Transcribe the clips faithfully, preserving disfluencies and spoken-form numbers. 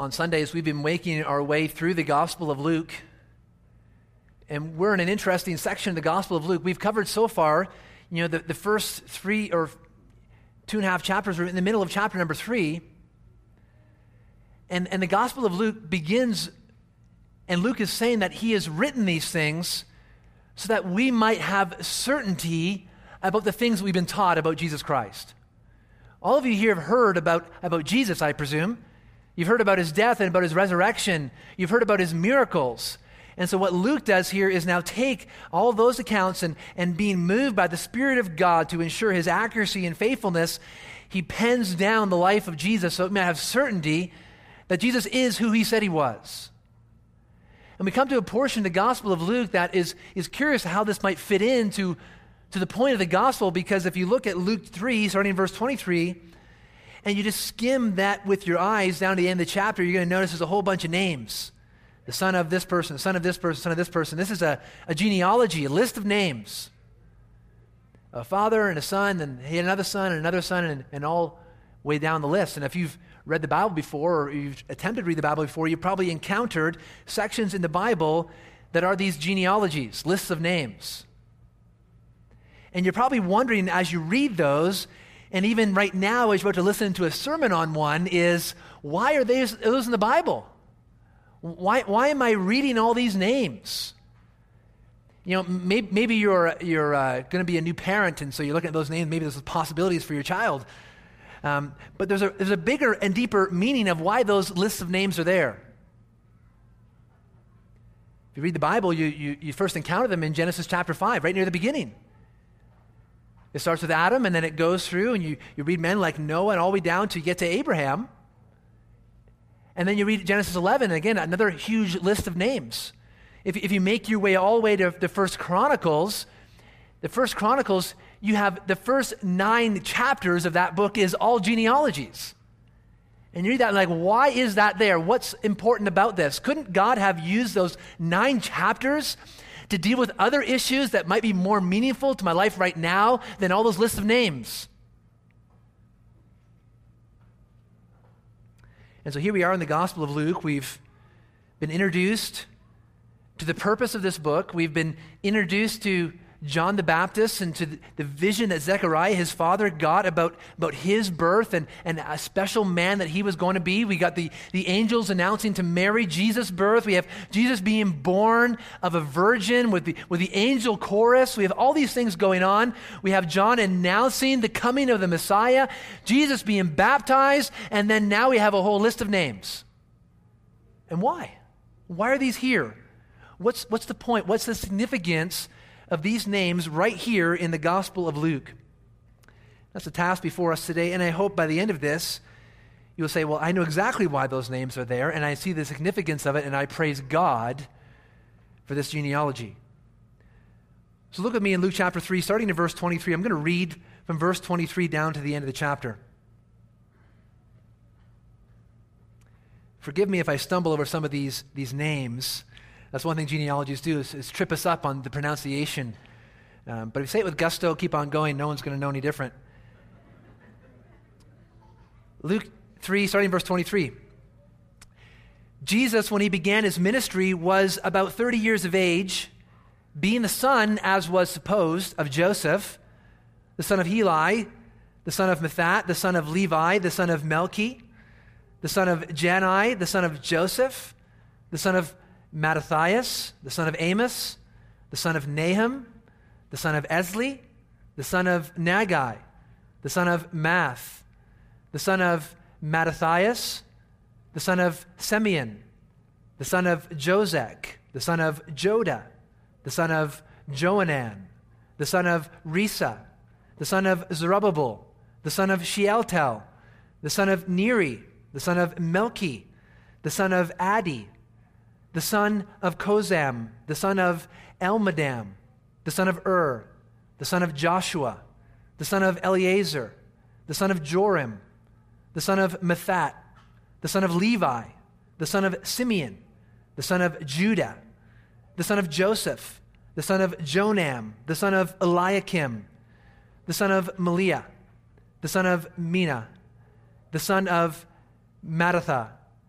on Sundays, we've been making our way through the Gospel of Luke, and we're in an interesting section of the Gospel of Luke. We've covered so far, you know, the, the first three or two and a half chapters. We're in the middle of chapter number three, and, and the Gospel of Luke begins, and Luke is saying that he has written these things so that we might have certainty about the things we've been taught about Jesus Christ. All of you here have heard about, about Jesus, I presume. You've heard about his death and about his resurrection. You've heard about his miracles. And so what Luke does here is now take all of those accounts and, and being moved by the Spirit of God to ensure his accuracy and faithfulness, he pens down the life of Jesus so it may have certainty that Jesus is who he said he was. And we come to a portion of the Gospel of Luke that is, is curious how this might fit into to the point of the Gospel, because if you look at Luke three, starting in verse twenty-three, and you just skim that with your eyes down to the end of the chapter, you're going to notice there's a whole bunch of names. The son of this person, the son of this person, son of this person. This is a, a genealogy, a list of names. A father and a son, and he had another son and another son, and, and all way down the list. And if you've read the Bible before, or you've attempted to read the Bible before, you've probably encountered sections in the Bible that are these genealogies, lists of names. And you're probably wondering as you read those, and even right now as you're about to listen to a sermon on one, is why are they, those in the Bible? Why, why am I reading all these names? You know, maybe, maybe you're, you're uh, going to be a new parent, and so you're looking at those names, maybe there's possibilities for your child. Um, but there's a, there's a bigger and deeper meaning of why those lists of names are there. If you read the Bible, you, you, you first encounter them in Genesis chapter five, right near the beginning. It starts with Adam, and then it goes through, and you, you read men like Noah and all the way down to get to Abraham. And then you read Genesis eleven, and again, another huge list of names. If, if you make your way all the way to the First Chronicles, the First Chronicles, you have the first nine chapters of that book is all genealogies. And you read that and like, why is that there? What's important about this? Couldn't God have used those nine chapters to deal with other issues that might be more meaningful to my life right now than all those lists of names? And so here we are in the Gospel of Luke. We've been introduced to the purpose of this book. We've been introduced to John the Baptist and to the vision that Zechariah, his father, got about, about his birth and, and a special man that he was going to be. We got the, the angels announcing to Mary Jesus' birth. We have Jesus being born of a virgin with the, with the angel chorus. We have all these things going on. We have John announcing the coming of the Messiah, Jesus being baptized, and then now we have a whole list of names. And why? Why are these here? What's, what's the point? What's the significance of these names right here in the Gospel of Luke? That's the task before us today, and I hope by the end of this, you'll say, well, I know exactly why those names are there, and I see the significance of it, and I praise God for this genealogy. So look with me in Luke chapter three, starting in verse twenty-three. I'm going to read from verse twenty-three down to the end of the chapter. Forgive me if I stumble over some of these, these names. That's one thing genealogies do, is, is trip us up on the pronunciation. Um, but if you say it with gusto, keep on going, no one's going to know any different. Luke three, starting in verse twenty-three. Jesus, when he began his ministry, was about thirty years of age, being the son, as was supposed, of Joseph, the son of Heli, the son of Mathat, the son of Levi, the son of Melchi, the son of Jani, the son of Joseph, the son of Mattathias, the son of Amos, the son of Nahum, the son of Esli, the son of Nagai, the son of Math, the son of Mattathias, the son of Simeon, the son of Josek, the son of Joda, the son of Joanan, the son of Risa, the son of Zerubbabel, the son of Shealtiel, the son of Neri, the son of Melchi, the son of Adi, the son of Kozam, the son of Elmadam, the son of Ur, the son of Joshua, the son of Eleazar, the son of Joram, the son of Mathat, the son of Levi, the son of Simeon, the son of Judah, the son of Joseph, the son of Jonam, the son of Eliakim, the son of Meliah, the son of Mina, the son of Mattatha,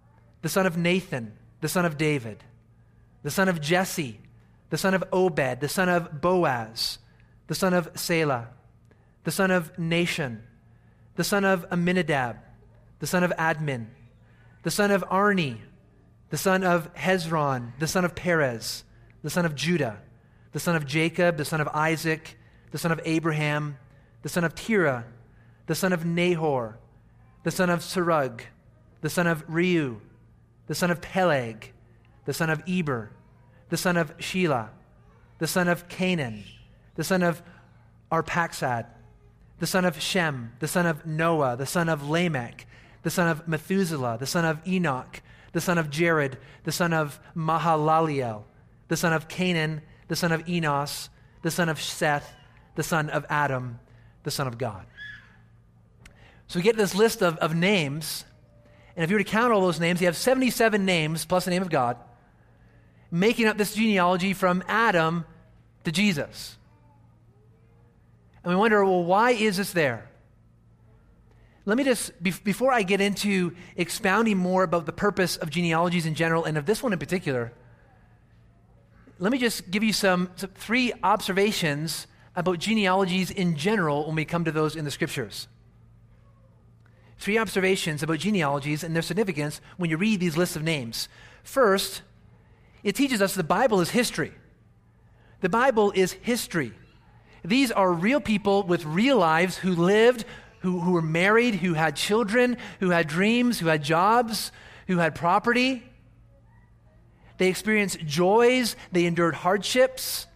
the son of Nathan, the son of David, the son of Jesse, the son of Obed, the son of Boaz, the son of Selah, the son of Nashon, the son of Amminadab, the son of Admin, the son of Arni, the son of Hezron, the son of Perez, the son of Judah, the son of Jacob, the son of Isaac, the son of Abraham, the son of Terah, the son of Nahor, the son of Serug, the son of Reu, the son of Peleg, the son of Eber, the son of Shelah, the son of Canaan, the son of Arphaxad, the son of Shem, the son of Noah, the son of Lamech, the son of Methuselah, the son of Enoch, the son of Jared, the son of Mahalaleel, the son of Canaan, the son of Enos, the son of Seth, the son of Adam, the son of God. So we get this list of, of names, and if you were to count all those names, you have seventy-seven names plus the name of God, making up this genealogy from Adam to Jesus. And we wonder, well, why is this there? Let me just, be, before I get into expounding more about the purpose of genealogies in general and of this one in particular, let me just give you some, some three observations about genealogies in general when we come to those in the Scriptures. Three observations about genealogies and their significance when you read these lists of names. First, it teaches us the Bible is history. The Bible is history. These are real people with real lives who lived, who, who were married, who had children, who had dreams, who had jobs, who had property. They experienced joys. They endured hardships.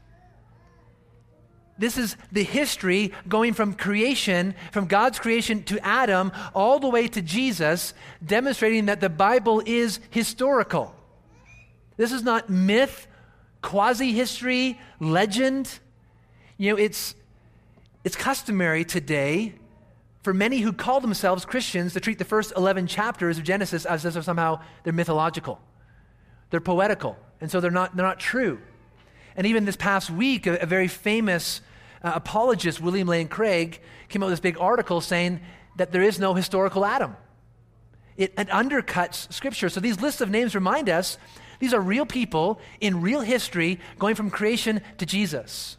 This is the history going from creation, from God's creation to Adam, all the way to Jesus, demonstrating that the Bible is historical. This is not myth, quasi-history, legend. You know, it's, it's customary today for many who call themselves Christians to treat the first eleven chapters of Genesis as if somehow they're mythological. They're poetical, and so they're not, they're not true. And even this past week, a, a very famous uh, apologist, William Lane Craig, came out with this big article saying that there is no historical Adam. It, it undercuts Scripture. So these lists of names remind us these are real people in real history going from creation to Jesus.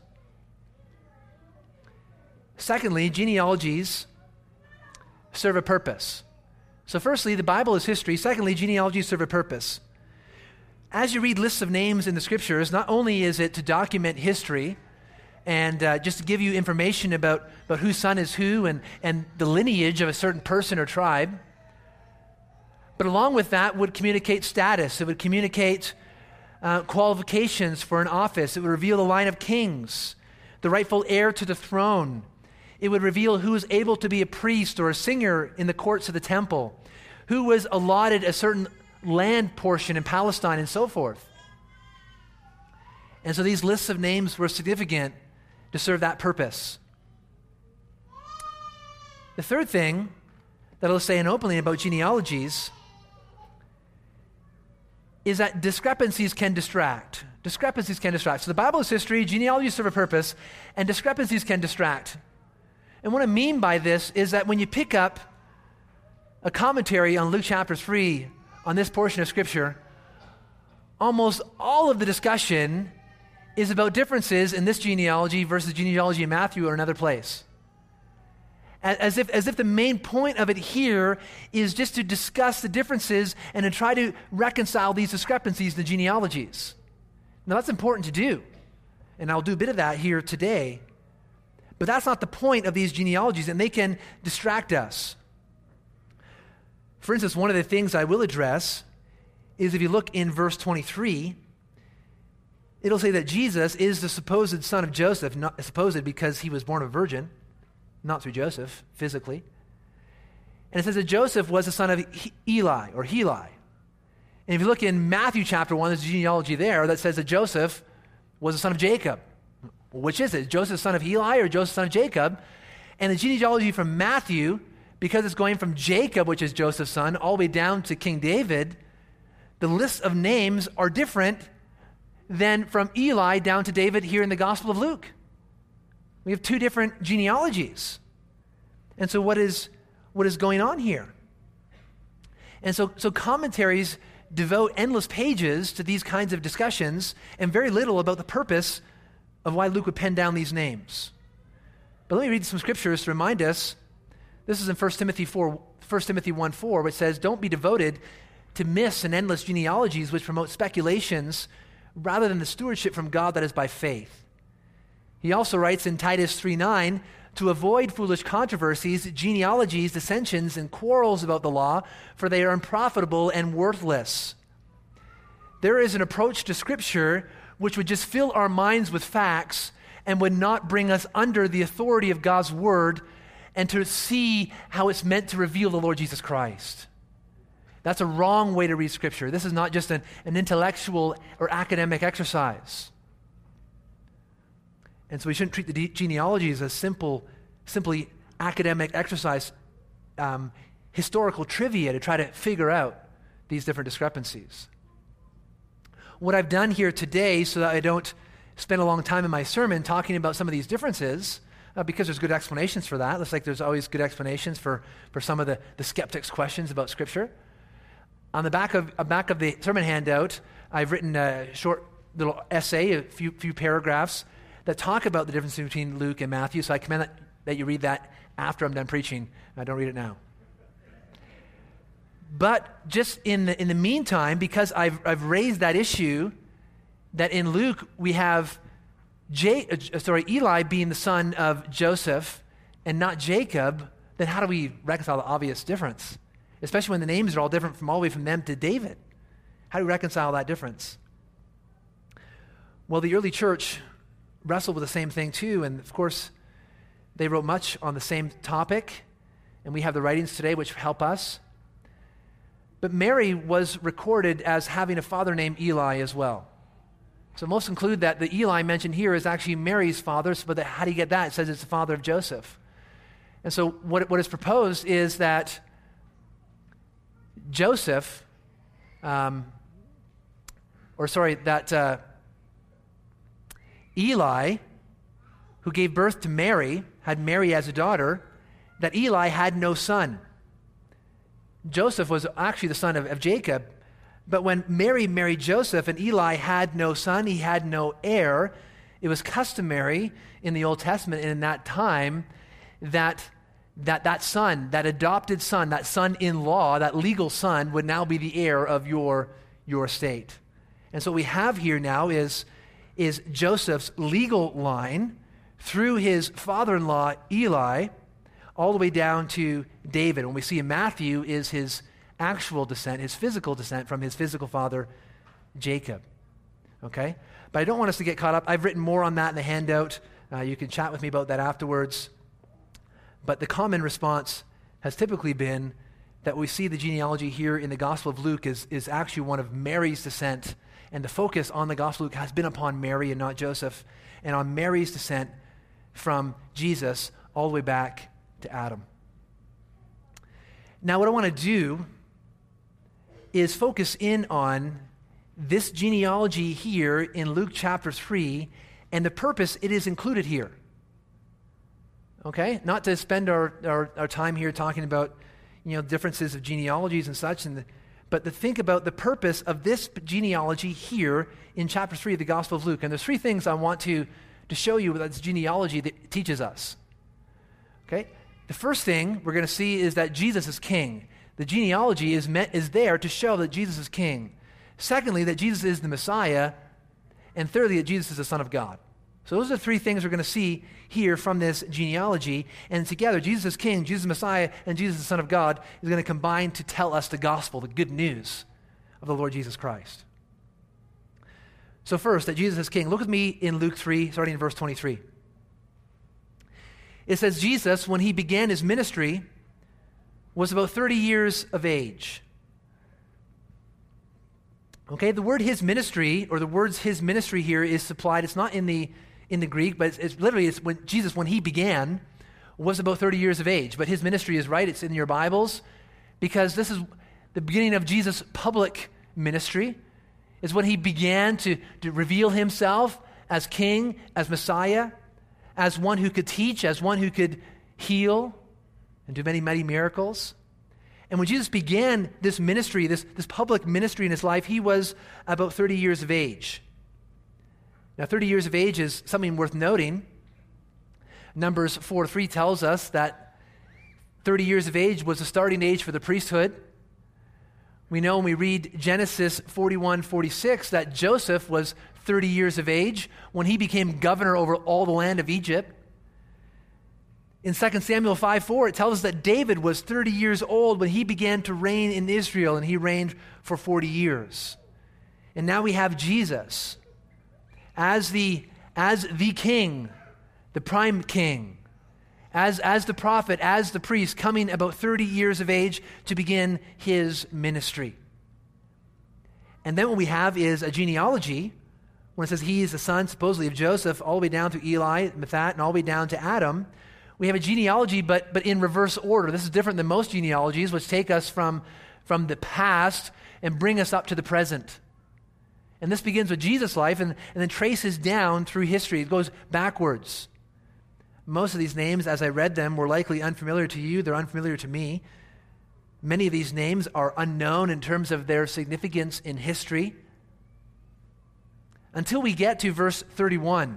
Secondly, genealogies serve a purpose. So firstly, the Bible is history. Secondly, genealogies serve a purpose. As you read lists of names in the Scriptures, not only is it to document history and uh, just to give you information about, about whose son is who and, and the lineage of a certain person or tribe, but along with that would communicate status. It would communicate uh, qualifications for an office. It would reveal the line of kings, the rightful heir to the throne. It would reveal who was able to be a priest or a singer in the courts of the temple, who was allotted a certain land portion in Palestine, and so forth. And so these lists of names were significant to serve that purpose. The third thing that I'll say and openly about genealogies is that discrepancies can distract. Discrepancies can distract. So the Bible is history, genealogies serve a purpose, and discrepancies can distract. And what I mean by this is that when you pick up a commentary on Luke chapter three, on this portion of Scripture, almost all of the discussion is about differences in this genealogy versus genealogy in Matthew or another place. As if, as if the main point of it here is just to discuss the differences and to try to reconcile these discrepancies in the genealogies. Now that's important to do, and I'll do a bit of that here today, but that's not the point of these genealogies, and they can distract us. For instance, one of the things I will address is if you look in verse twenty-three, it'll say that Jesus is the supposed son of Joseph, not supposed because he was born of a virgin, not through Joseph, physically. And it says that Joseph was the son of Eli, or Heli. And if you look in Matthew chapter one, there's a genealogy there that says that Joseph was the son of Jacob. Well, which is it? Joseph the son of Heli or Joseph the son of Jacob? And the genealogy from Matthew, because it's going from Jacob, which is Joseph's son, all the way down to King David, the lists of names are different than from Eli down to David here in the Gospel of Luke. We have two different genealogies. And so what is what is going on here? And so, so commentaries devote endless pages to these kinds of discussions and very little about the purpose of why Luke would pen down these names. But let me read some scriptures to remind us. This is in First Timothy four, First Timothy one four, which says, "Don't be devoted to myths and endless genealogies which promote speculations rather than the stewardship from God that is by faith." He also writes in Titus three nine, "To avoid foolish controversies, genealogies, dissensions, and quarrels about the law, for they are unprofitable and worthless." There is an approach to Scripture which would just fill our minds with facts and would not bring us under the authority of God's Word and to see how it's meant to reveal the Lord Jesus Christ. That's a wrong way to read Scripture. This is not just an, an intellectual or academic exercise. And so we shouldn't treat the de- genealogies as simple, simply academic exercise, um, historical trivia to try to figure out these different discrepancies. What I've done here today, so that I don't spend a long time in my sermon talking about some of these differences, uh, because there's good explanations for that. It's like there's always good explanations for, for some of the, the skeptics' questions about Scripture. On the back of, uh, back of the sermon handout, I've written a short little essay, a few, few paragraphs, that talk about the difference between Luke and Matthew. So I commend that, that you read that after I'm done preaching. I don't read it now. But just in the in the meantime, because I've I've raised that issue, that in Luke we have J, uh, sorry Eli being the son of Joseph and not Jacob, then how do we reconcile the obvious difference? Especially when the names are all different from all the way from them to David. How do we reconcile that difference? Well, the early church wrestled with the same thing too, and of course, they wrote much on the same topic, and we have the writings today which help us. But Mary was recorded as having a father named Eli as well. So most conclude that the Eli mentioned here is actually Mary's father, but the, how do you get that? It says it's the father of Joseph. And so what, what is proposed is that Joseph, um, or sorry, that uh, Eli, who gave birth to Mary, had Mary as a daughter, that Eli had no son. Joseph was actually the son of, of Jacob, but when Mary married Joseph and Eli had no son, he had no heir, it was customary in the Old Testament and in that time that that, that son, that adopted son, that son-in-law, that legal son would now be the heir of your, your estate. And so what we have here now is is Joseph's legal line through his father-in-law Eli all the way down to David. When we see in Matthew is his actual descent, his physical descent from his physical father Jacob. Okay? But I don't want us to get caught up. I've written more on that in the handout. Uh, you can chat with me about that afterwards. But the common response has typically been that we see the genealogy here in the Gospel of Luke is, is actually one of Mary's descent. And the focus on the Gospel of Luke has been upon Mary and not Joseph, and on Mary's descent from Jesus all the way back to Adam. Now, what I want to do is focus in on this genealogy here in Luke chapter three and the purpose it is included here. Okay? Not to spend our, our, our time here talking about, you know, differences of genealogies and such, and the, but to think about the purpose of this genealogy here in chapter three of the Gospel of Luke. And there's three things I want to, to show you that this genealogy that teaches us. Okay? The first thing we're going to see is that Jesus is king. The genealogy is meant is there to show that Jesus is king. Secondly, that Jesus is the Messiah. And thirdly, that Jesus is the Son of God. So those are the three things we're going to see here from this genealogy. And together, Jesus is king, Jesus is Messiah, and Jesus is the Son of God is going to combine to tell us the gospel, the good news of the Lord Jesus Christ. So first, that Jesus is king. Look with me in Luke three, starting in verse twenty-three. It says, Jesus, when he began his ministry, was about thirty years of age. Okay, the word his ministry, or the words his ministry here is supplied. It's not in the in the Greek, but it's, it's literally, it's when Jesus, when he began, was about thirty years of age. But his ministry is right, it's in your Bibles, because this is the beginning of Jesus' public ministry. Is when he began to, to reveal himself as king, as Messiah, as one who could teach, as one who could heal, and do many, many miracles. And when Jesus began this ministry, this, this public ministry in his life, he was about thirty years of age. Now, thirty years of age is something worth noting. Numbers four three tells us that thirty years of age was the starting age for the priesthood. We know when we read Genesis forty-one forty-six that Joseph was thirty years of age when he became governor over all the land of Egypt. In Second Samuel five four, it tells us that David was thirty years old when he began to reign in Israel, and he reigned for forty years. And now we have Jesus as the, as the king, the prime king, as, as the prophet, as the priest, coming about thirty years of age to begin his ministry. And then what we have is a genealogy, when it says he is the son, supposedly, of Joseph, all the way down to Eli, Mathat, and all the way down to Adam. We have a genealogy, but, but in reverse order. This is different than most genealogies, which take us from, from the past and bring us up to the present. And this begins with Jesus' life and, and then traces down through history. It goes backwards. Most of these names, as I read them, were likely unfamiliar to you. They're unfamiliar to me. Many of these names are unknown in terms of their significance in history. Until we get to verse thirty-one.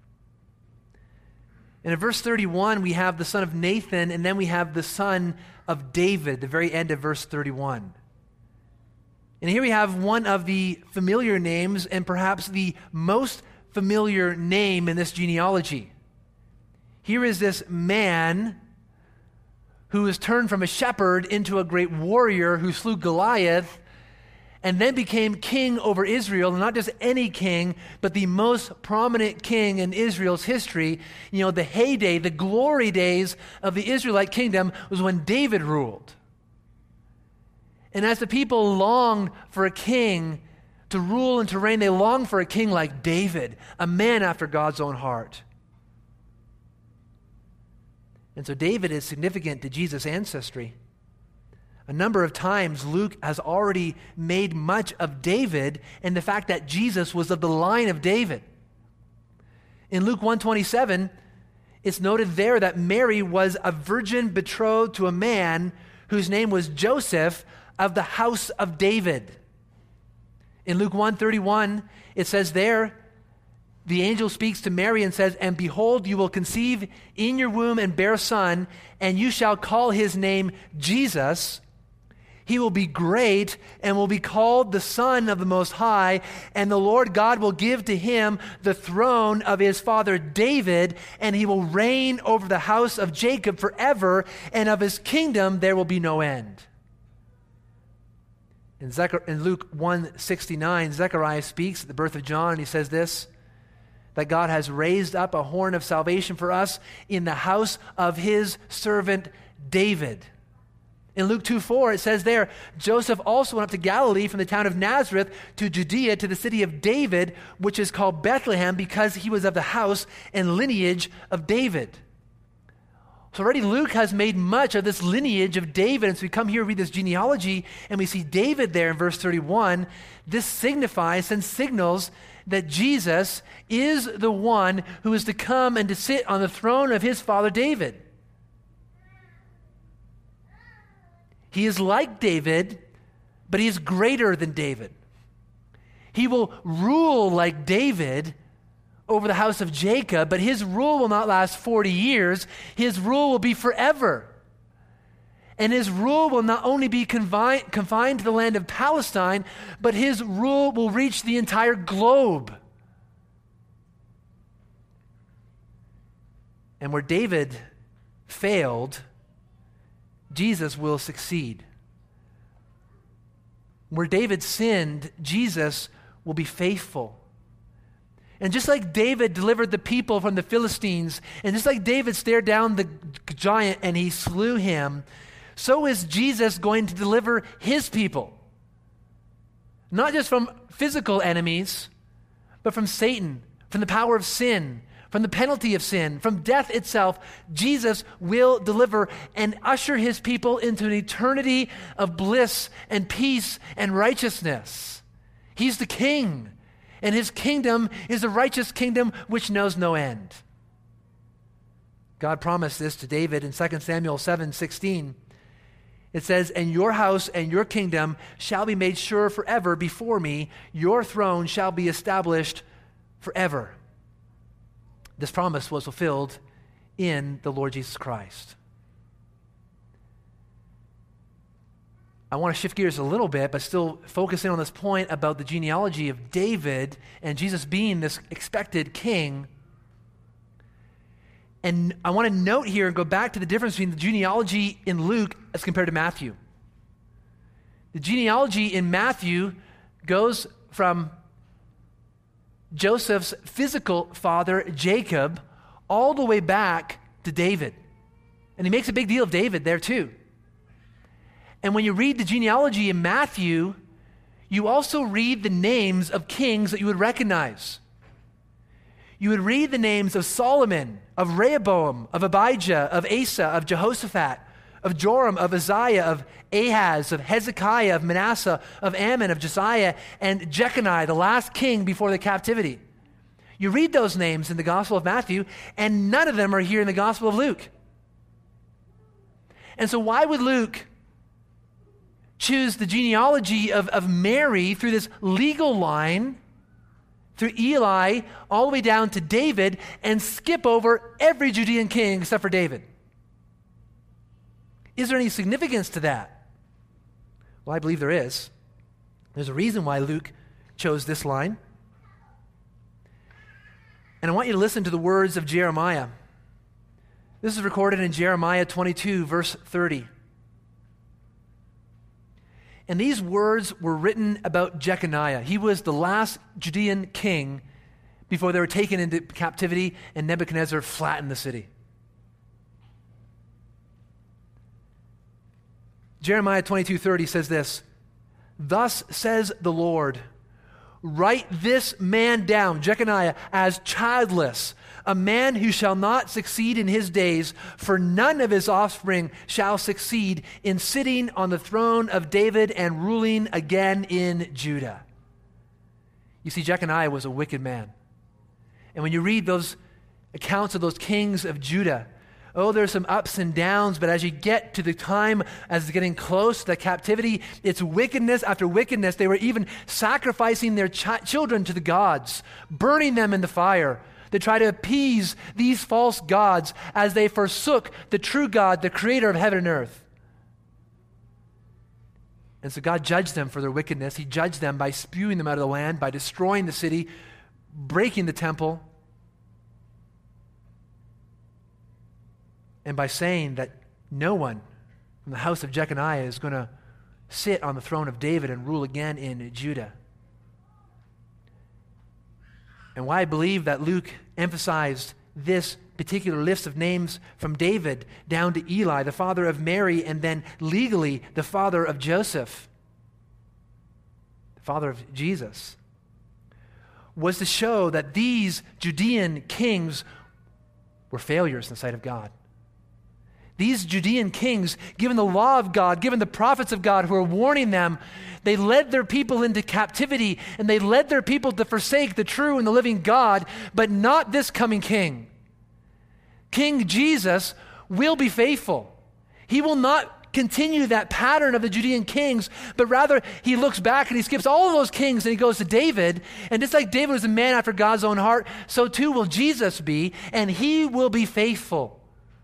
And in verse thirty-one, we have the son of Nathan, and then we have the son of David, the very end of verse thirty-one. And here we have one of the familiar names, and perhaps the most familiar name in this genealogy. Here is this man who was turned from a shepherd into a great warrior who slew Goliath and then became king over Israel, and not just any king, but the most prominent king in Israel's history. You know, the heyday, the glory days of the Israelite kingdom was when David ruled. And as the people longed for a king to rule and to reign, they longed for a king like David, a man after God's own heart. And so David is significant to Jesus' ancestry. A number of times Luke has already made much of David and the fact that Jesus was of the line of David. In Luke one twenty-seven, it's noted there that Mary was a virgin betrothed to a man whose name was Joseph of the house of David. In Luke one thirty-one, it says there, the angel speaks to Mary and says, "And behold, you will conceive in your womb and bear a son, and you shall call his name Jesus. He will be great and will be called the Son of the Most High, and the Lord God will give to him the throne of his father David, and he will reign over the house of Jacob forever, and of his kingdom there will be no end." In, Zechar- in Luke one sixty-nine, Zechariah speaks at the birth of John, and he says this, that God has raised up a horn of salvation for us in the house of his servant David. In Luke two four, it says there, Joseph also went up to Galilee from the town of Nazareth to Judea to the city of David, which is called Bethlehem, because he was of the house and lineage of David. So already Luke has made much of this lineage of David. And so we come here, read this genealogy, and we see David there in verse thirty-one. This signifies and signals that Jesus is the one who is to come and to sit on the throne of his father David. He is like David, but he is greater than David. He will rule like David over the house of Jacob, but his rule will not last forty years. His rule will be forever. And his rule will not only be confined, confined to the land of Palestine, but his rule will reach the entire globe. And where David failed, Jesus will succeed. Where David sinned, Jesus will be faithful. And just like David delivered the people from the Philistines, and just like David stared down the giant and he slew him, so is Jesus going to deliver his people. Not just from physical enemies, but from Satan, from the power of sin, from the penalty of sin, from death itself. Jesus will deliver and usher his people into an eternity of bliss and peace and righteousness. He's the king, and his kingdom is a righteous kingdom which knows no end. God promised this to David in Second Samuel seven sixteen. It says, and your house and your kingdom shall be made sure forever before me. Your throne shall be established forever. This promise was fulfilled in the Lord Jesus Christ. I want to shift gears a little bit, but still focus in on this point about the genealogy of David and Jesus being this expected king. And I want to note here and go back to the difference between the genealogy in Luke as compared to Matthew. The genealogy in Matthew goes from Joseph's physical father, Jacob, all the way back to David. And he makes a big deal of David there too. And when you read the genealogy in Matthew, you also read the names of kings that you would recognize. You would read the names of Solomon, of Rehoboam, of Abijah, of Asa, of Jehoshaphat, of Joram, of Uzziah, of Ahaz, of Hezekiah, of Manasseh, of Ammon, of Josiah, and Jeconiah, the last king before the captivity. You read those names in the Gospel of Matthew, and none of them are here in the Gospel of Luke. And so why would Luke choose the genealogy of, of Mary through this legal line, through Eli, all the way down to David, and skip over every Judean king except for David? Is there any significance to that? Well, I believe there is. There's a reason why Luke chose this line. And I want you to listen to the words of Jeremiah. This is recorded in Jeremiah twenty-two, verse thirty. And these words were written about Jeconiah. He was the last Judean king before they were taken into captivity and Nebuchadnezzar flattened the city. Jeremiah twenty-two thirty says this, "Thus says the Lord, write this man down, Jeconiah, as childless, a man who shall not succeed in his days, for none of his offspring shall succeed in sitting on the throne of David and ruling again in Judah." You see, Jeconiah was a wicked man. And when you read those accounts of those kings of Judah, oh, there's some ups and downs, but as you get to the time, as it's getting close to the captivity, it's wickedness after wickedness. They were even sacrificing their ch- children to the gods, burning them in the fire. They try to appease these false gods as they forsook the true God, the creator of heaven and earth. And so God judged them for their wickedness. He judged them by spewing them out of the land, by destroying the city, breaking the temple, and by saying that no one from the house of Jeconiah is going to sit on the throne of David and rule again in Judah. And why I believe that Luke emphasized this particular list of names from David down to Eli, the father of Mary, and then legally the father of Joseph, the father of Jesus, was to show that these Judean kings were failures in the sight of God. These Judean kings, given the law of God, given the prophets of God who are warning them, they led their people into captivity and they led their people to forsake the true and the living God, but not this coming king. King Jesus will be faithful. He will not continue that pattern of the Judean kings, but rather he looks back and he skips all of those kings and he goes to David. And just like David was a man after God's own heart, so too will Jesus be, and he will be faithful.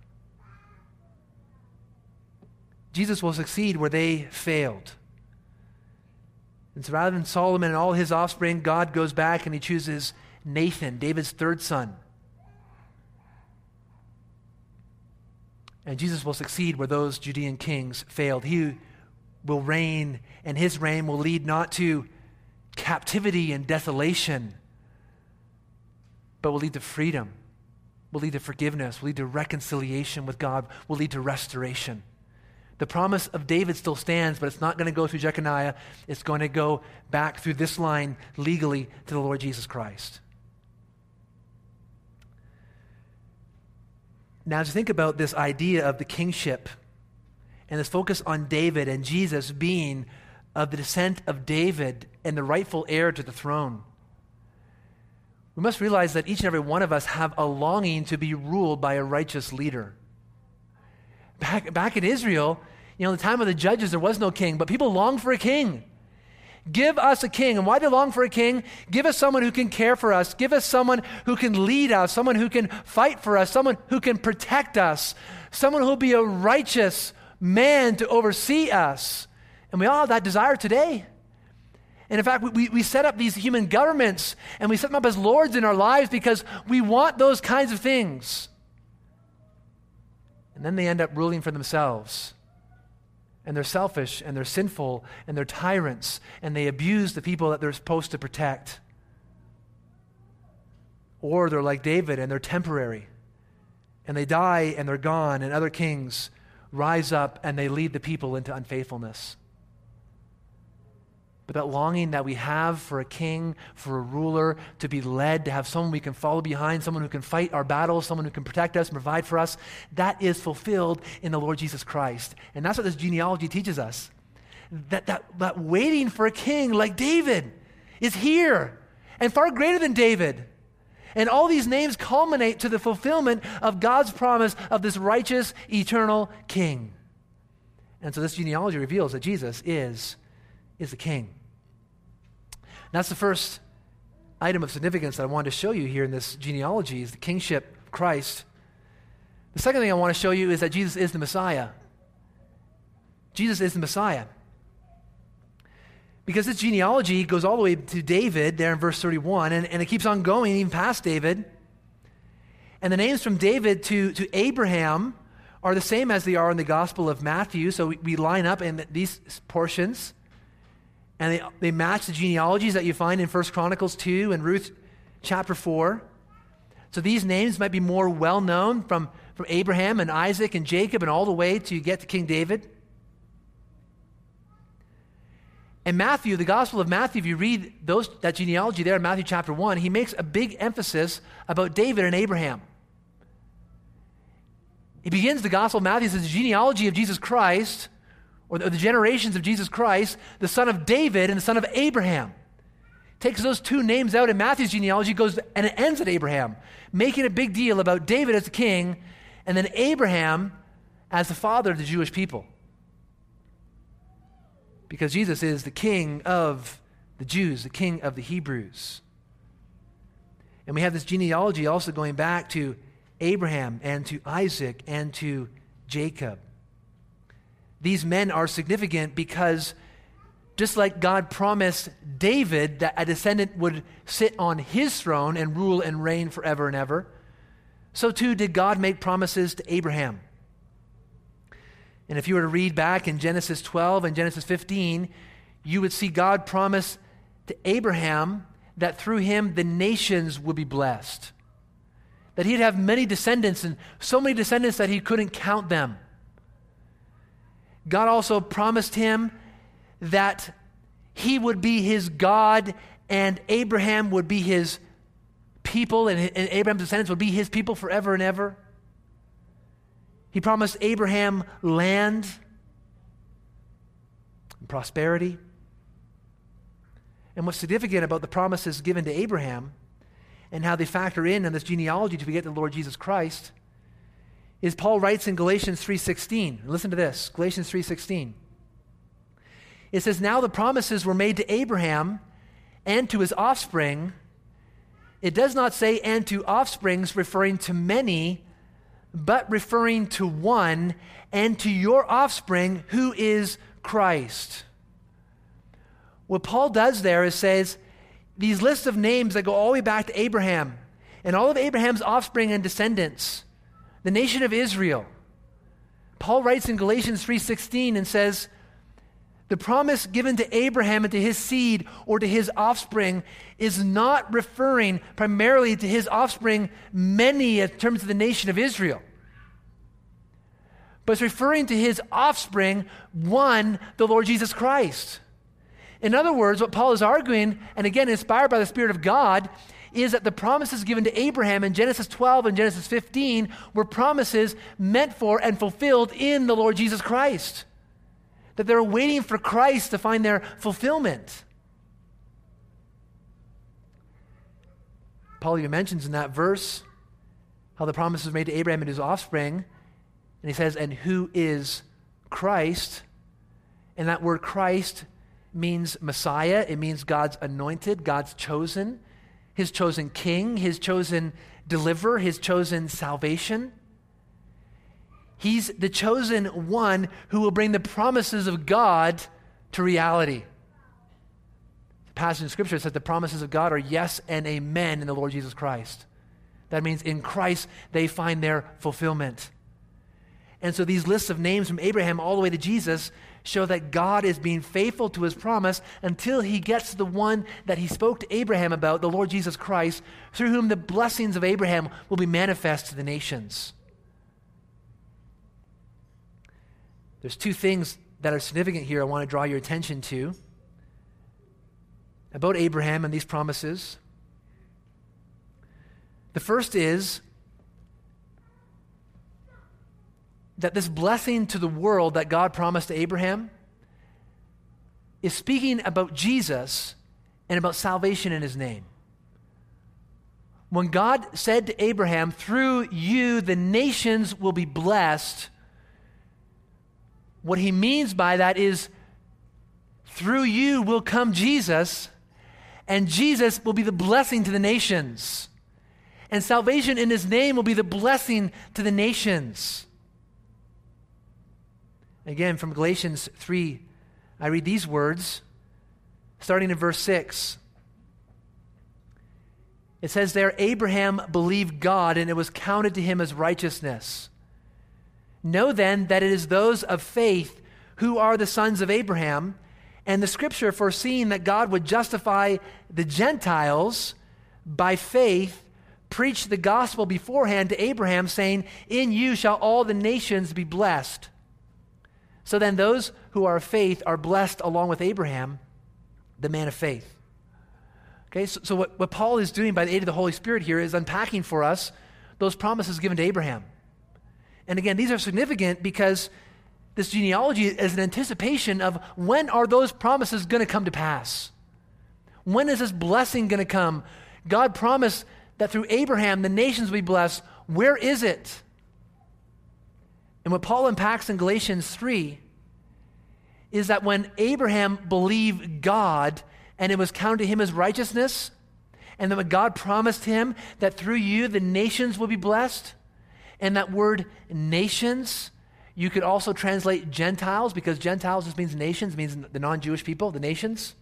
Jesus will succeed where they failed. And so rather than Solomon and all his offspring, God goes back and he chooses Nathan, David's third son. And Jesus will succeed where those Judean kings failed. He will reign, and his reign will lead not to captivity and desolation, but will lead to freedom, will lead to forgiveness, will lead to reconciliation with God, will lead to restoration. The promise of David still stands, but it's not going to go through Jeconiah. It's going to go back through this line legally to the Lord Jesus Christ. Now, as you think about this idea of the kingship and this focus on David and Jesus being of the descent of David and the rightful heir to the throne, we must realize that each and every one of us have a longing to be ruled by a righteous leader. Back, back in Israel, You know, in the time of the judges, there was no king, but people longed for a king. Give us a king. And why do they long for a king? Give us someone who can care for us. Give us someone who can lead us, someone who can fight for us, someone who can protect us, someone who will be a righteous man to oversee us. And we all have that desire today. And in fact, we, we set up these human governments and we set them up as lords in our lives because we want those kinds of things. And then they end up ruling for themselves. And they're selfish, and they're sinful, and they're tyrants, and they abuse the people that they're supposed to protect. Or they're like David, and they're temporary, and they die, and they're gone, and other kings rise up, and they lead the people into unfaithfulness. But that longing that we have for a king, for a ruler, to be led, to have someone we can follow behind, someone who can fight our battles, someone who can protect us and provide for us, that is fulfilled in the Lord Jesus Christ. And that's what this genealogy teaches us. That, that, that waiting for a king like David is here and far greater than David. And all these names culminate to the fulfillment of God's promise of this righteous, eternal king. And so this genealogy reveals that Jesus is is the king. And that's the first item of significance that I wanted to show you here in this genealogy is the kingship of Christ. The second thing I want to show you is that Jesus is the Messiah. Jesus is the Messiah. Because this genealogy goes all the way to David there in verse thirty-one, and, and it keeps on going even past David. And the names from David to, to Abraham are the same as they are in the Gospel of Matthew, so we, we line up in these portions. And they, they match the genealogies that you find in First Chronicles two and Ruth chapter four. So these names might be more well-known from, from Abraham and Isaac and Jacob and all the way to get to King David. And Matthew, the Gospel of Matthew, if you read those that genealogy there in Matthew chapter one, he makes a big emphasis about David and Abraham. He begins the Gospel of Matthew as the genealogy of Jesus Christ, or the generations of Jesus Christ, the son of David and the son of Abraham. Takes those two names out in Matthew's genealogy, goes and it ends at Abraham, making a big deal about David as the king, and then Abraham as the father of the Jewish people. Because Jesus is the king of the Jews, the king of the Hebrews. And we have this genealogy also going back to Abraham and to Isaac and to Jacob. These men are significant because just like God promised David that a descendant would sit on his throne and rule and reign forever and ever, so too did God make promises to Abraham. And if you were to read back in Genesis twelve and Genesis fifteen, you would see God promise to Abraham that through him the nations would be blessed. That he'd have many descendants, and so many descendants that he couldn't count them. God also promised him that he would be his God and Abraham would be his people, and, and Abraham's descendants would be his people forever and ever. He promised Abraham land and prosperity. And what's significant about the promises given to Abraham and how they factor in in this genealogy to get to the Lord Jesus Christ is Paul writes in Galatians three sixteen. Listen to this, Galatians three sixteen. It says, "Now the promises were made to Abraham and to his offspring." It does not say "and to offsprings," referring to many, but referring to one, "and to your offspring, who is Christ." What Paul does there is says, these lists of names that go all the way back to Abraham, and all of Abraham's offspring and descendants, the nation of Israel. Paul writes in Galatians three sixteen and says, the promise given to Abraham and to his seed or to his offspring is not referring primarily to his offspring, many in terms of the nation of Israel, but it's referring to his offspring, one, the Lord Jesus Christ. In other words, what Paul is arguing, and again inspired by the Spirit of God, is that the promises given to Abraham in Genesis twelve and Genesis fifteen were promises meant for and fulfilled in the Lord Jesus Christ. That they're waiting for Christ to find their fulfillment. Paul even mentions in that verse how the promise was made to Abraham and his offspring, and he says, "and who is Christ, and that word Christ means Messiah. It means God's anointed, God's chosen, his chosen king, his chosen deliverer, his chosen salvation. He's the chosen one who will bring the promises of God to reality. The passage in Scripture says the promises of God are yes and amen in the Lord Jesus Christ. That means in Christ they find their fulfillment. And so these lists of names from Abraham all the way to Jesus show that God is being faithful to his promise until he gets to the one that he spoke to Abraham about, the Lord Jesus Christ, through whom the blessings of Abraham will be manifest to the nations. There's two things that are significant here I want to draw your attention to about Abraham and these promises. The first is that this blessing to the world that God promised to Abraham is speaking about Jesus and about salvation in his name. When God said to Abraham, through you the nations will be blessed, what he means by that is through you will come Jesus, and Jesus will be the blessing to the nations. And salvation in his name will be the blessing to the nations. Again, from Galatians three, I read these words, starting in verse six. It says there, Abraham believed God, and it was counted to him as righteousness. Know then that it is those of faith who are the sons of Abraham, and the Scripture, foreseeing that God would justify the Gentiles by faith, preached the gospel beforehand to Abraham, saying, in you shall all the nations be blessed. So then those who are of faith are blessed along with Abraham, the man of faith. Okay, so, so what, what Paul is doing by the aid of the Holy Spirit here is unpacking for us those promises given to Abraham. And again, these are significant because this genealogy is an anticipation of when are those promises going to come to pass? When is this blessing going to come? God promised that through Abraham the nations will be blessed. Where is it? And what Paul unpacks in Galatians three is that when Abraham believed God and it was counted to him as righteousness, and then when God promised him that through you the nations will be blessed, and that word nations, you could also translate Gentiles, because Gentiles just means nations, means the non-Jewish people, the nations.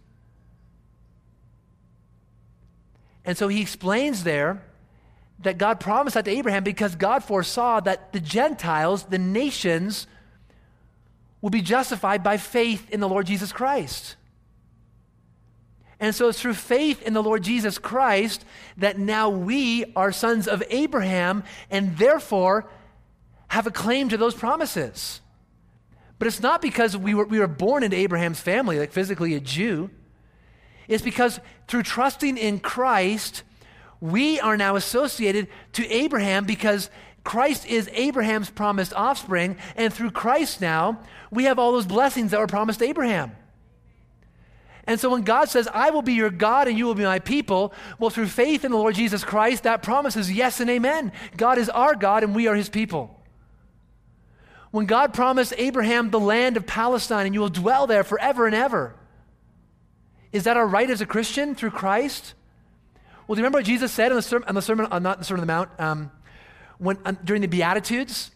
And so he explains there that God promised that to Abraham because God foresaw that the Gentiles, the nations, will be justified by faith in the Lord Jesus Christ. And so it's through faith in the Lord Jesus Christ that now we are sons of Abraham and therefore have a claim to those promises. But it's not because we were, we were born into Abraham's family, like physically a Jew. It's because through trusting in Christ, we are now associated to Abraham because Christ is Abraham's promised offspring, and through Christ now, we have all those blessings that were promised to Abraham. And so when God says, I will be your God and you will be my people, well, through faith in the Lord Jesus Christ, that promise is yes and amen. God is our God and we are his people. When God promised Abraham the land of Palestine and you will dwell there forever and ever, is that our right as a Christian through Christ? Well, do you remember what Jesus said on the sermon, on the sermon, on not the Sermon on the Mount, um, when um, during the Beatitudes?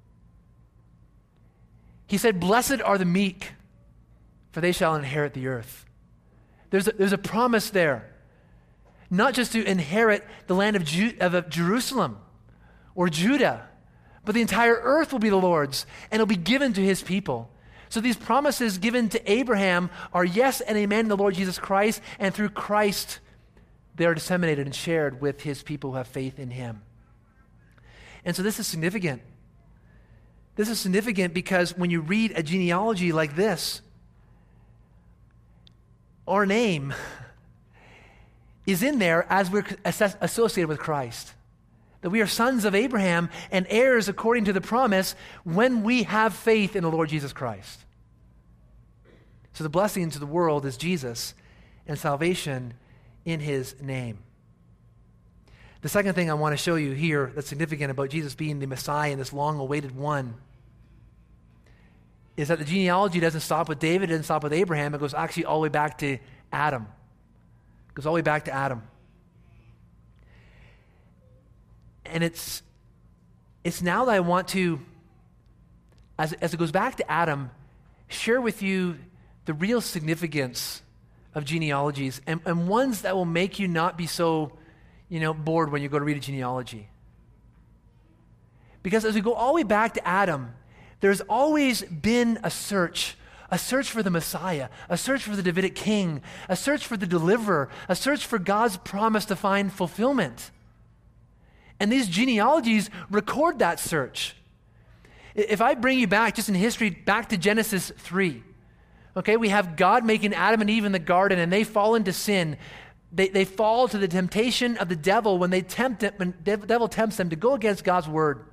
He said, "Blessed are the meek, for they shall inherit the earth." There's a, there's a promise there, not just to inherit the land of, Ju- of Jerusalem or Judah, but the entire earth will be the Lord's, and it'll be given to his people. So these promises given to Abraham are yes and amen in the Lord Jesus Christ, and through Christ they are disseminated and shared with his people who have faith in him. And so this is significant. This is significant because when you read a genealogy like this, our name is in there as we're associated with Christ. That we are sons of Abraham and heirs according to the promise when we have faith in the Lord Jesus Christ. So the blessing to the world is Jesus and salvation in his name. The second thing I want to show you here that's significant about Jesus being the Messiah and this long-awaited one is that the genealogy doesn't stop with David, it doesn't stop with Abraham. It goes actually all the way back to Adam. It goes all the way back to Adam. And it's it's now that I want to, as, as it goes back to Adam, share with you the real significance of genealogies and, and ones that will make you not be so, you know, bored when you go to read a genealogy. Because as we go all the way back to Adam, there's always been a search, a search for the Messiah, a search for the Davidic king, a search for the deliverer, a search for God's promise to find fulfillment. And these genealogies record that search. If I bring you back, just in history, back to Genesis three, okay, we have God making Adam and Eve in the garden, and they fall into sin. They, they fall to the temptation of the devil when they tempt it, when the devil tempts them to go against God's word.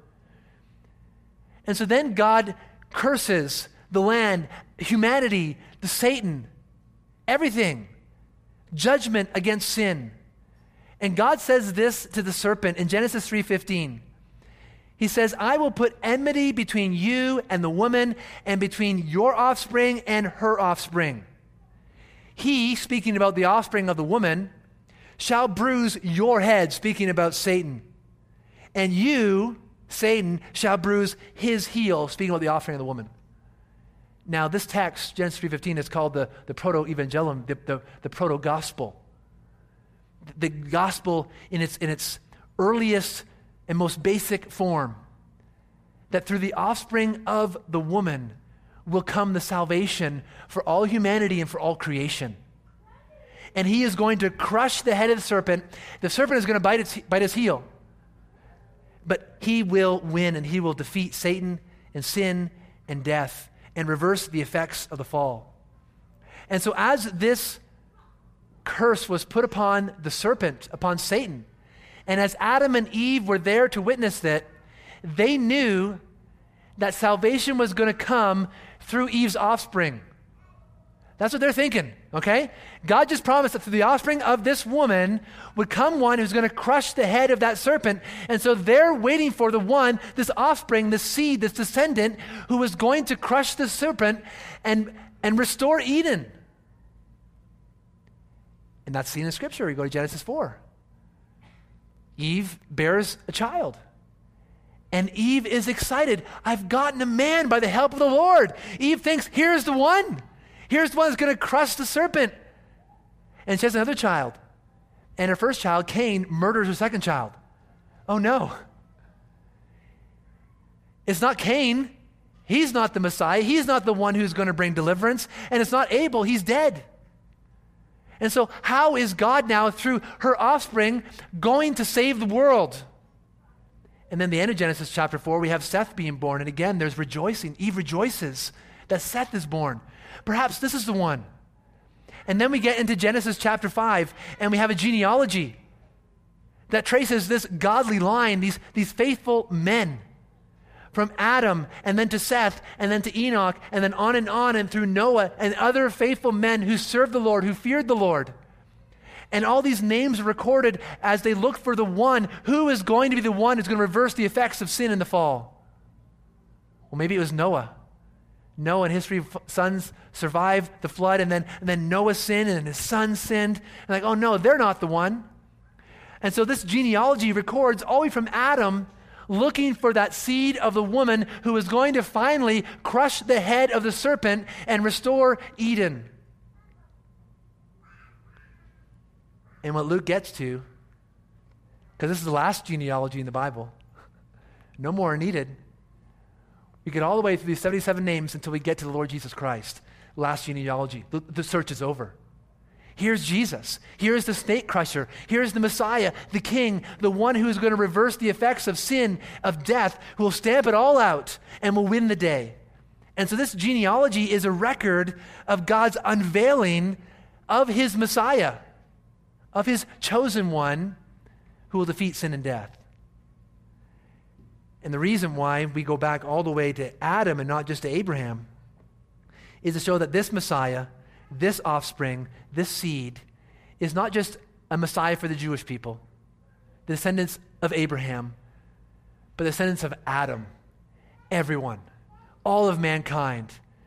And so then God curses the land, humanity, the Satan, everything, judgment against sin. And God says this to the serpent in Genesis three fifteen. He says, I will put enmity between you and the woman, and between your offspring and her offspring. He, speaking about the offspring of the woman, shall bruise your head, speaking about Satan. And you, Satan, shall bruise his heel, speaking about the offspring of the woman. Now, this text, Genesis three fifteen, is called the, the proto-evangelium, the, the, the proto-gospel. The gospel in its, in its earliest and most basic form, that through the offspring of the woman will come the salvation for all humanity and for all creation. And he is going to crush the head of the serpent. The serpent is going to bite, its, bite his heel. But he will win, and he will defeat Satan and sin and death and reverse the effects of the fall. And so as this curse was put upon the serpent, upon Satan, and as Adam and Eve were there to witness it, they knew that salvation was going to come through Eve's offspring. That's what they're thinking, okay? God just promised that through the offspring of this woman would come one who's going to crush the head of that serpent. And so they're waiting for the one, this offspring, this seed, this descendant, who was going to crush the serpent and, and restore Eden. And that's seen in Scripture. You go to Genesis four. Eve bears a child. And Eve is excited. I've gotten a man by the help of the Lord. Eve thinks, here's the one. Here's the one that's going to crush the serpent. And she has another child. And her first child, Cain, murders her second child. Oh no. It's not Cain. He's not the Messiah. He's not the one who's going to bring deliverance. And it's not Abel. He's dead. And so how is God now, through her offspring, going to save the world? And then the end of Genesis chapter four, we have Seth being born. And again, there's rejoicing. Eve rejoices that Seth is born. Perhaps this is the one. And then we get into Genesis chapter five, and we have a genealogy that traces this godly line, these, these faithful men, from Adam, and then to Seth, and then to Enoch, and then on and on, and through Noah, and other faithful men who served the Lord, who feared the Lord. And all these names are recorded as they look for the one who is going to be the one who's going to reverse the effects of sin in the fall. Well, maybe it was Noah. Noah and his three sons survived the flood, and then, and then Noah sinned, and then his sons sinned. And like, oh no, they're not the one. And so this genealogy records all the way from Adam, looking for that seed of the woman who is going to finally crush the head of the serpent and restore Eden. And what Luke gets to, because this is the last genealogy in the Bible, no more are needed. We get all the way through these seventy-seven names until we get to the Lord Jesus Christ. Last genealogy. The, the search is over. Here's Jesus. Here's the snake crusher. Here's the Messiah, the King, the one who is going to reverse the effects of sin, of death, who will stamp it all out and will win the day. And so this genealogy is a record of God's unveiling of his Messiah, of his chosen one who will defeat sin and death. And the reason why we go back all the way to Adam and not just to Abraham is to show that this Messiah, this offspring, this seed, is not just a Messiah for the Jewish people, the descendants of Abraham, but the descendants of Adam, everyone, all of mankind,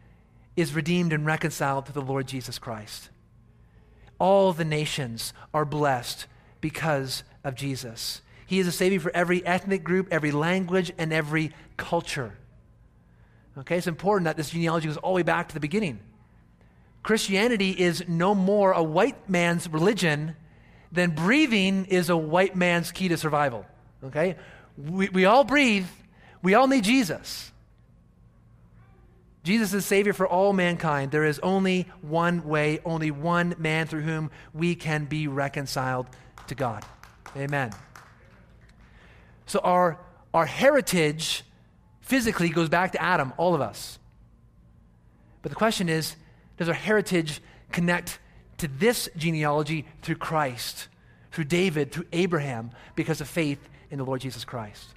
is redeemed and reconciled to the Lord Jesus Christ. All the nations are blessed because of Jesus. He is a Savior for every ethnic group, every language, and every culture. Okay, it's important that this genealogy goes all the way back to the beginning. Christianity is no more a white man's religion than breathing is a white man's key to survival. Okay? We, we all breathe. We all need Jesus. Jesus is Savior for all mankind. There is only one way, only one man through whom we can be reconciled to God. Amen. So our, our heritage physically goes back to Adam, all of us. But the question is, does our heritage connect to this genealogy through Christ, through David, through Abraham, because of faith in the Lord Jesus Christ?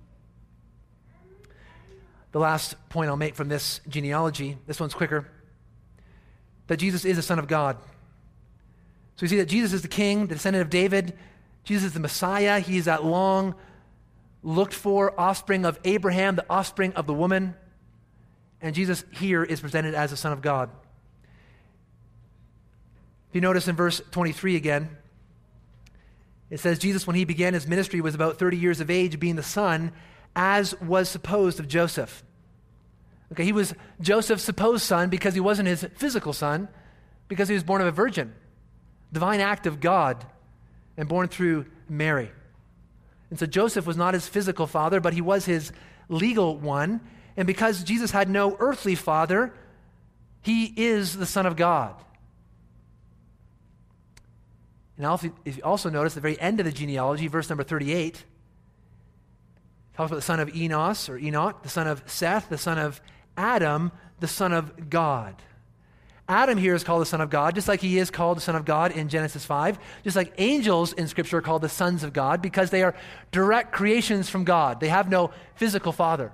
The last point I'll make from this genealogy, this one's quicker, that Jesus is the Son of God. So we see that Jesus is the King, the descendant of David. Jesus is the Messiah. He is that long looked for offspring of Abraham, the offspring of the woman. And Jesus here is presented as the Son of God. If you notice in verse twenty-three again, it says, Jesus, when he began his ministry, was about thirty years of age, being the son, as was supposed, of Joseph. Okay, he was Joseph's supposed son because he wasn't his physical son, because he was born of a virgin. Divine act of God, and born through Mary. And so Joseph was not his physical father, but he was his legal one. And because Jesus had no earthly father, he is the Son of God. And also, if you also notice, the very end of the genealogy, verse number thirty-eight, talks about the son of Enos, or Enoch, the son of Seth, the son of Adam, the son of God. Adam here is called the Son of God, just like he is called the Son of God in Genesis five, just like angels in Scripture are called the sons of God, because they are direct creations from God. They have no physical father.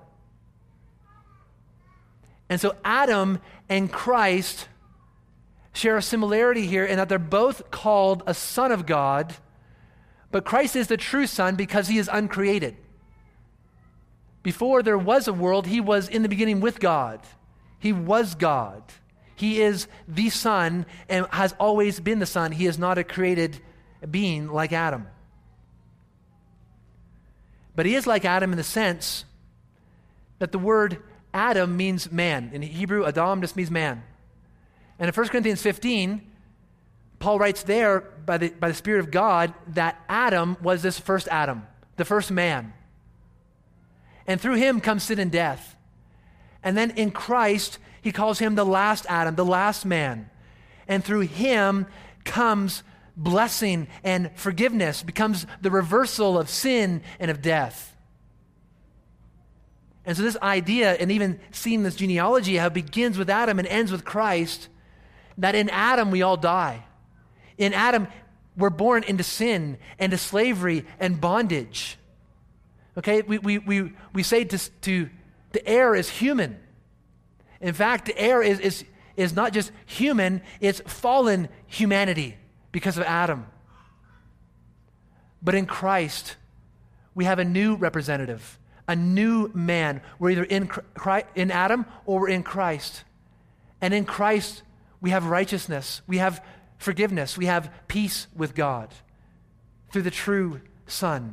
And so Adam and Christ share a similarity here in that they're both called a son of God, but Christ is the true son because he is uncreated. Before there was a world, he was in the beginning with God. He was God. He is the Son and has always been the Son. He is not a created being like Adam. But he is like Adam in the sense that the word Adam means man. In Hebrew, Adam just means man. And in First Corinthians fifteen, Paul writes there by the, by the Spirit of God that Adam was this first Adam, the first man. And through him comes sin and death. And then in Christ, he calls him the last Adam, the last man. And through him comes blessing and forgiveness, becomes the reversal of sin and of death. And so this idea, and even seeing this genealogy, how it begins with Adam and ends with Christ, that in Adam we all die. In Adam, we're born into sin and to slavery and bondage. Okay, we, we, we, we say to, to the heir is human. In fact, the heir is, is, is not just human, it's fallen humanity because of Adam. But in Christ, we have a new representative, a new man. We're either in, Christ, in Adam or we're in Christ. And in Christ, we have righteousness, we have forgiveness, we have peace with God through the true Son.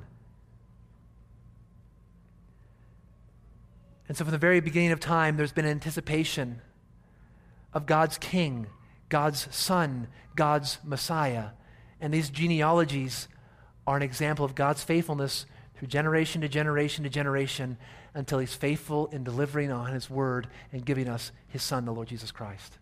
And so from the very beginning of time, there's been anticipation of God's King, God's Son, God's Messiah. And these genealogies are an example of God's faithfulness through generation to generation to generation until he's faithful in delivering on his word and giving us his Son, the Lord Jesus Christ.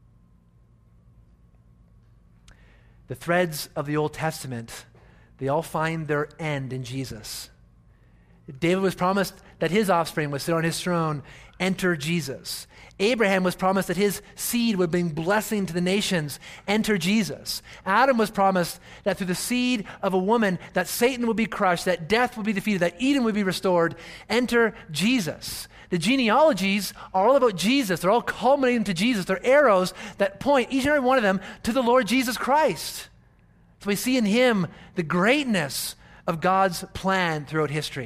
The threads of the Old Testament, they all find their end in Jesus. David was promised that his offspring would sit on his throne. Enter Jesus. Abraham was promised that his seed would bring blessing to the nations. Enter Jesus. Adam was promised that through the seed of a woman that Satan would be crushed, that death would be defeated, that Eden would be restored. Enter Jesus. The genealogies are all about Jesus. They're all culminating to Jesus. They're arrows that point, each and every one of them, to the Lord Jesus Christ. So we see in him the greatness of God's plan throughout history.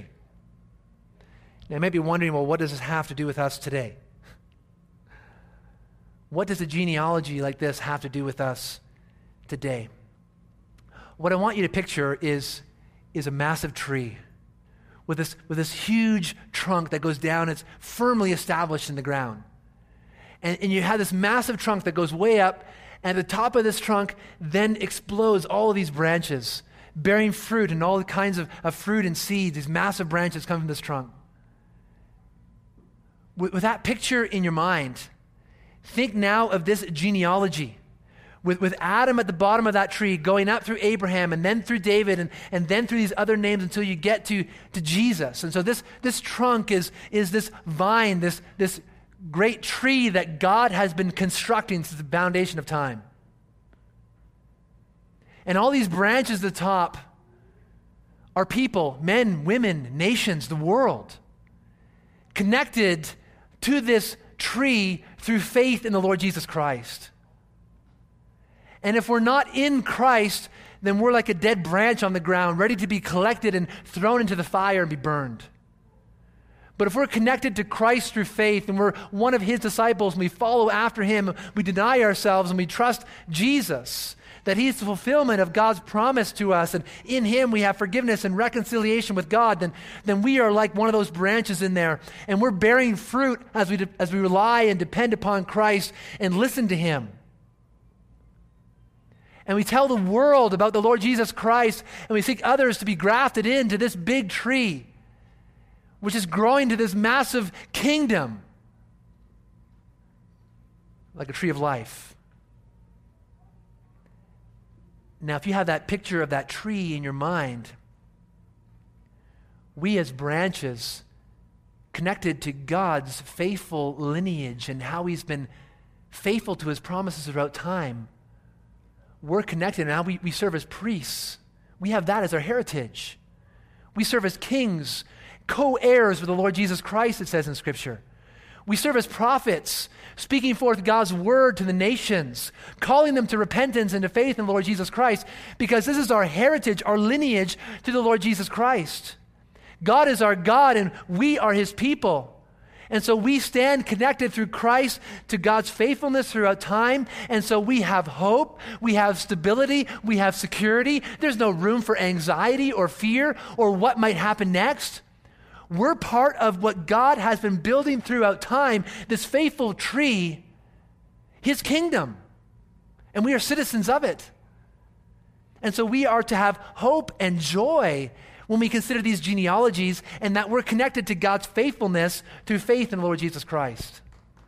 Now, you may be wondering, well, what does this have to do with us today? What does a genealogy like this have to do with us today? What I want you to picture is, is a massive tree with this, with this huge trunk that goes down. It's firmly established in the ground. And, and you have this massive trunk that goes way up, and at the top of this trunk then explodes all of these branches, bearing fruit and all kinds of, of fruit and seeds. These massive branches come from this trunk. With, with that picture in your mind, think now of this genealogy. With, with Adam at the bottom of that tree, going up through Abraham and then through David and, and then through these other names until you get to, to Jesus. And so this, this trunk is, is this vine, this, this great tree that God has been constructing since the foundation of time. And all these branches at the top are people, men, women, nations, the world, connected to this tree through faith in the Lord Jesus Christ. And if we're not in Christ, then we're like a dead branch on the ground, ready to be collected and thrown into the fire and be burned. But if we're connected to Christ through faith and we're one of his disciples and we follow after him, we deny ourselves and we trust Jesus, that he's the fulfillment of God's promise to us, and in him we have forgiveness and reconciliation with God, then, then we are like one of those branches in there, and we're bearing fruit as we, de- as we rely and depend upon Christ and listen to him. And we tell the world about the Lord Jesus Christ, and we seek others to be grafted into this big tree, which is growing to this massive kingdom, like a tree of life. Now, if you have that picture of that tree in your mind, we as branches connected to God's faithful lineage and how he's been faithful to his promises throughout time, we're connected, and now we, we serve as priests. We have that as our heritage. We serve as kings, co-heirs with the Lord Jesus Christ, it says in Scripture. We serve as prophets, speaking forth God's word to the nations, calling them to repentance and to faith in the Lord Jesus Christ, because this is our heritage, our lineage to the Lord Jesus Christ. God is our God, and we are his people. And so we stand connected through Christ to God's faithfulness throughout time. And so we have hope, we have stability, we have security. There's no room for anxiety or fear or what might happen next. We're part of what God has been building throughout time, this faithful tree, his kingdom. And we are citizens of it. And so we are to have hope and joy when we consider these genealogies, and that we're connected to God's faithfulness through faith in the Lord Jesus Christ.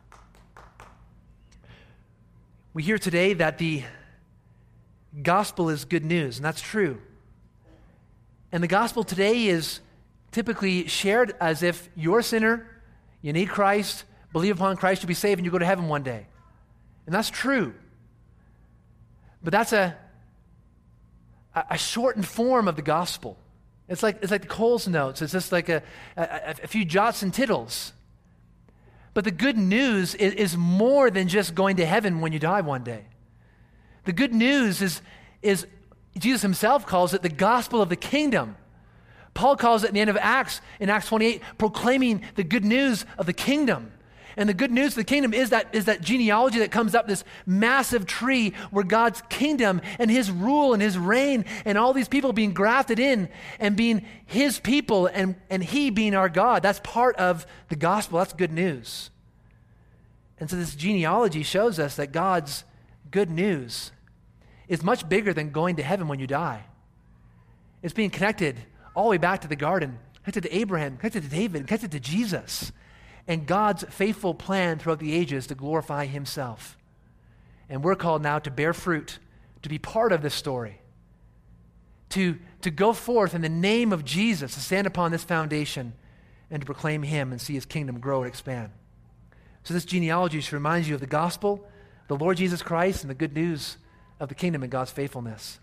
We hear today that the gospel is good news, and that's true. And the gospel today is typically shared as if you're a sinner, you need Christ, believe upon Christ to be saved, and you go to heaven one day. And that's true. But that's a, a shortened form of the gospel. It's like it's like the Coles Notes. It's just like a, a, a few jots and tittles. But the good news is, is more than just going to heaven when you die one day. The good news is, is, Jesus himself calls it the gospel of the kingdom. Paul calls it in the end of Acts, in Acts twenty-eight, proclaiming the good news of the kingdom. And the good news of the kingdom is that, is that genealogy that comes up, this massive tree where God's kingdom and his rule and his reign and all these people being grafted in and being his people and, and he being our God. That's part of the gospel. That's good news. And so this genealogy shows us that God's good news is much bigger than going to heaven when you die. It's being connected all the way back to the garden, connected to Abraham, connected to David, connected to Jesus, and God's faithful plan throughout the ages to glorify himself. And we're called now to bear fruit, to be part of this story, to, to go forth in the name of Jesus, to stand upon this foundation and to proclaim him and see his kingdom grow and expand. So this genealogy should remind you of the gospel, the Lord Jesus Christ, and the good news of the kingdom and God's faithfulness.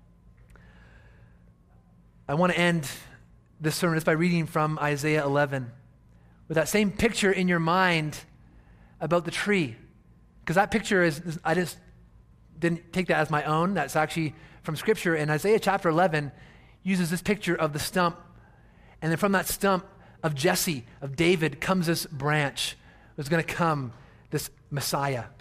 I want to end this sermon just by reading from Isaiah eleven, with that same picture in your mind about the tree. Because that picture is, is, I just didn't take that as my own. That's actually from Scripture. And Isaiah chapter eleven uses this picture of the stump. And then from that stump of Jesse, of David, comes this branch. There's going to come this Messiah,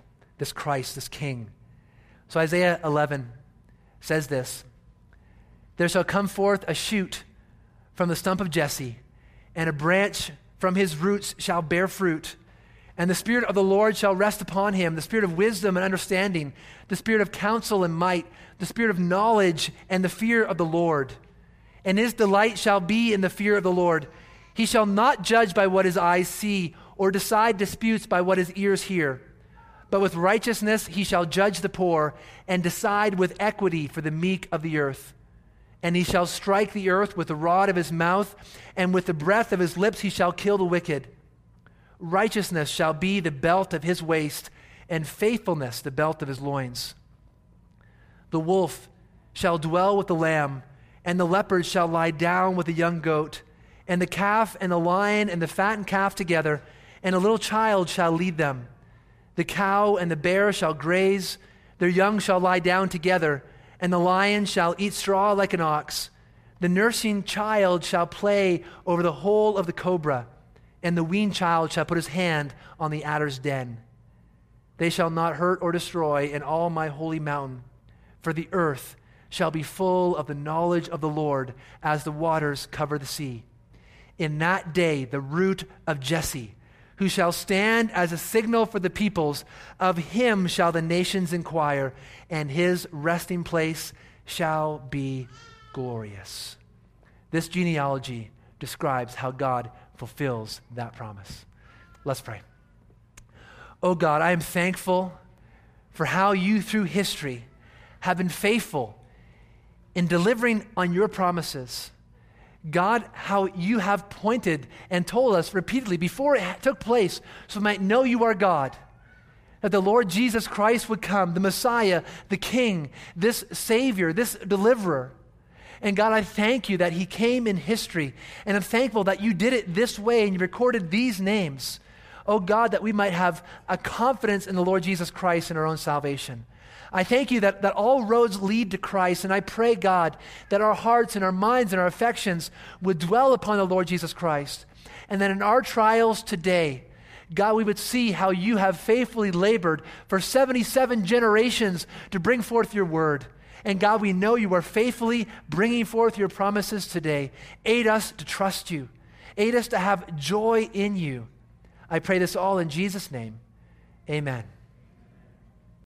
this Christ, this King. So Isaiah eleven says this, there shall come forth a shoot from the stump of Jesse, and a branch from his roots shall bear fruit. And the Spirit of the Lord shall rest upon him, the Spirit of wisdom and understanding, the Spirit of counsel and might, the Spirit of knowledge and the fear of the Lord. And his delight shall be in the fear of the Lord. He shall not judge by what his eyes see, or decide disputes by what his ears hear. But with righteousness he shall judge the poor, and decide with equity for the meek of the earth. And he shall strike the earth with the rod of his mouth, and with the breath of his lips he shall kill the wicked. Righteousness shall be the belt of his waist, and faithfulness the belt of his loins. The wolf shall dwell with the lamb, and the leopard shall lie down with the young goat, and the calf and the lion and the fattened calf together, and a little child shall lead them. The cow and the bear shall graze, their young shall lie down together, and the lion shall eat straw like an ox. The nursing child shall play over the hole of the cobra, and the weaned child shall put his hand on the adder's den. They shall not hurt or destroy in all my holy mountain, for the earth shall be full of the knowledge of the Lord as the waters cover the sea. In that day the root of Jesse, who shall stand as a signal for the peoples, of him shall the nations inquire, and his resting place shall be glorious. This genealogy describes how God fulfills that promise. Let's pray. Oh God, I am thankful for how you through history have been faithful in delivering on your promises. God, how you have pointed and told us repeatedly before it took place so we might know you are God, that the Lord Jesus Christ would come, the Messiah, the King, this Savior, this deliverer. And God, I thank you that he came in history, and I'm thankful that you did it this way and you recorded these names. Oh God, that we might have a confidence in the Lord Jesus Christ in our own salvation. I thank you that, that all roads lead to Christ, and I pray, God, that our hearts and our minds and our affections would dwell upon the Lord Jesus Christ, and that in our trials today, God, we would see how you have faithfully labored for seventy-seven generations to bring forth your word. And God, we know you are faithfully bringing forth your promises today. Aid us to trust you. Aid us to have joy in you. I pray this all in Jesus' name. Amen.